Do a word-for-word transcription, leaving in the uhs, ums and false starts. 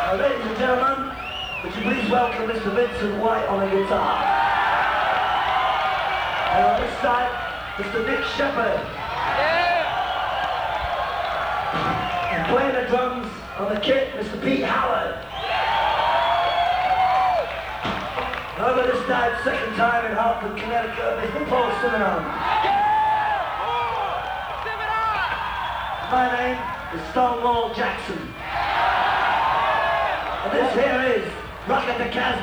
Uh, ladies and gentlemen, would you please welcome Mister Vincent White on the guitar. And on this side, Mister Nick Sheppard. Yeah. And playing the drums on the kit, Mister Pete Howard. And over this side, second time in Hartford, Connecticut, Mister Paul Simonon. My name is Stonewall Jackson. And this here is Rocket the Casbah.